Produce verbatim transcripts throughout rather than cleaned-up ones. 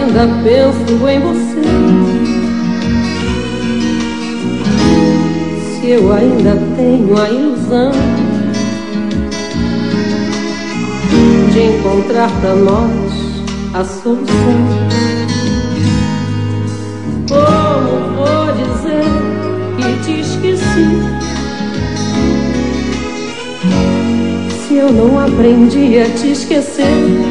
ainda penso em você, se eu ainda tenho a ilusão de encontrar pra nós a solução. Como vou dizer que te esqueci, se eu não aprendi a te esquecer?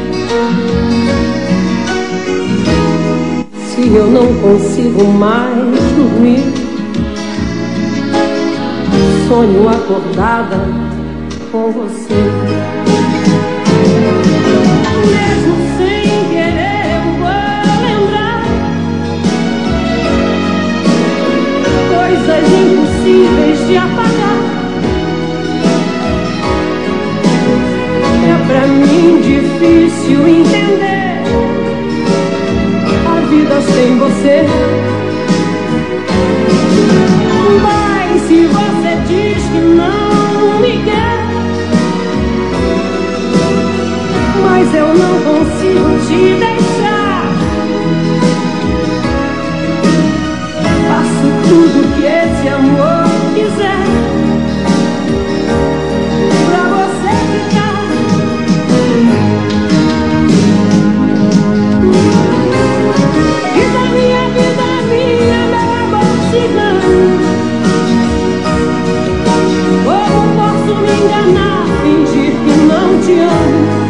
Se eu não consigo mais dormir, sonho acordada com você. Mesmo sem querer eu vou lembrar coisas impossíveis de apagar. É pra mim difícil entender a vida sem você. Mas se você diz que não me quer, mas eu não consigo te deixar. Faço tudo que esse amor quiser pra você ficar. Vida minha, vida minha, meu amor cigano. Como posso me enganar, fingir que não te amo?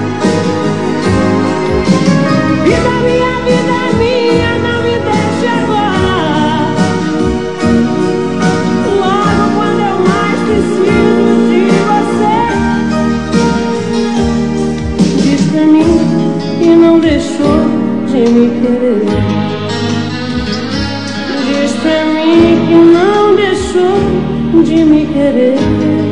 Vida minha, vida minha, não me deixe agora, logo quando eu mais preciso de você. Diz pra mim que não deixou de me querer. Diz pra mim que não deixou de me querer.